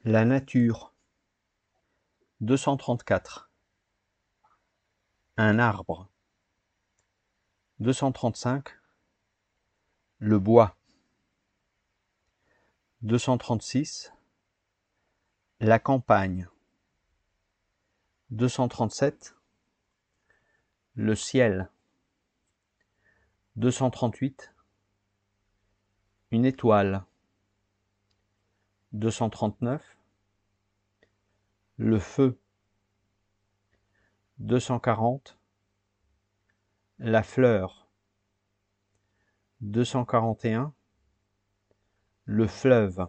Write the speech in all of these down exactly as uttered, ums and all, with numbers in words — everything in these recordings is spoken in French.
La nature. deux cent trente-quatre. Un arbre. deux cent trente-cinq. Le bois. deux cent trente-six. La campagne. deux cent trente-sept. Le ciel. deux cent trente-huit. Une étoile. deux cent trente-neuf. Le feu. deux cent quarante. La fleur. deux cent quarante et un. Le fleuve.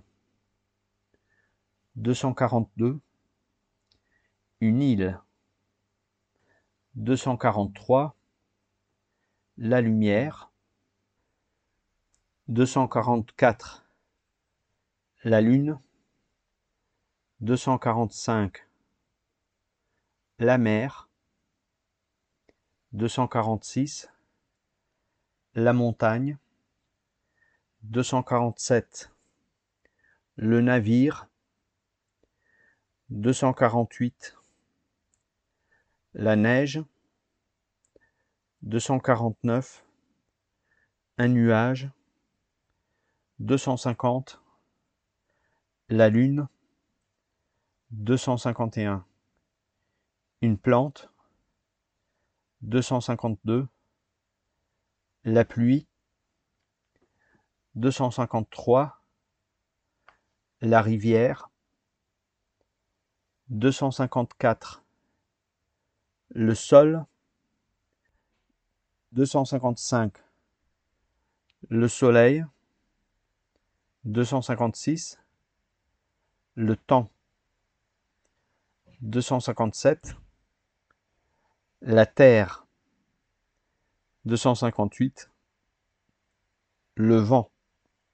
deux cent quarante-deux. Une île. deux cent quarante-trois. La lumière. deux cent quarante-quatre. La lune. deux cent quarante-cinq. La mer. deux cent quarante-six. La montagne. deux cent quarante-sept. Le navire. deux cent quarante-huit. La neige. deux cent quarante-neuf. Un nuage. deux cent cinquante. La lune. deux cent cinquante et un. Une plante. deux cent cinquante-deux. La pluie. deux cent cinquante-trois. La rivière. deux cent cinquante-quatre. Le sol. deux cent cinquante-cinq. Le soleil. deux cent cinquante-six. Le temps. deux cent cinquante-sept. La terre. deux cent cinquante-huit. Le vent.